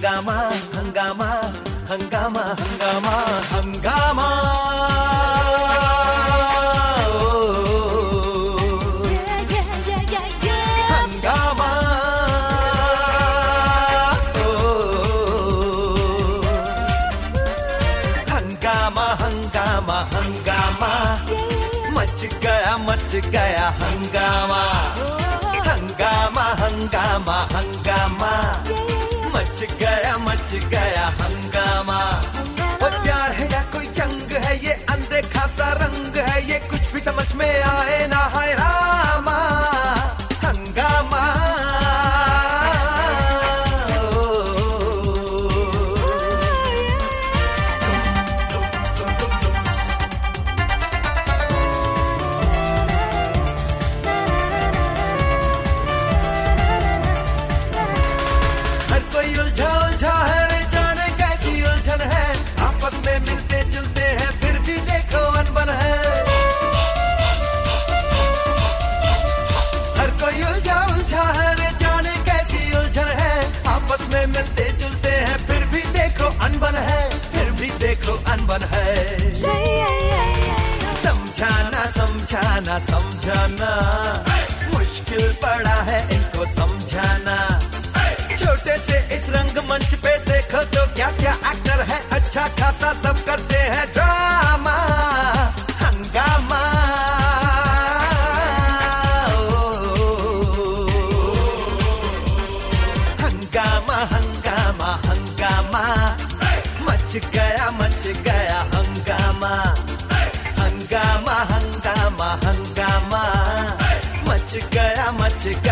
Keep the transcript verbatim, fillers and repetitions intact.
हंगामा हंगामा हंगामा हंगामा हंगामा हंगामा हंगामा हंगामा हंगामा मच गया मच गया हंगामा हंगामा हंगामा हंगामा मच गया मच गया हंगामा। वो प्यार है या कोई जंग है, ये अनदेखा सा रंग है, ये कुछ भी समझ में आए ना, हाय रामा हंगामा। हर कोई उलझा उलझा है, रे जाने कैसी उलझन है, आपस में मिलते जुलते हैं फिर भी देखो अनबन है। हर कोई उलझा उलझा है, रे जाने कैसी उलझन है, आपस में मिलते जुलते हैं फिर भी देखो अनबन है, फिर भी देखो अनबन है। समझाना समझाना समझाना मुश्किल पड़ा है इनको समझाना। छोटे से इस रंगमंच पे देखो तो क्या क्या एक्टर है, अच्छा खासा सब करते हैं ड्रामा हंगामा। हंगामा हंगामा हंगामा मच गया मच गया हंगामा हंगामा हंगामा हंगामा मच गया मच गया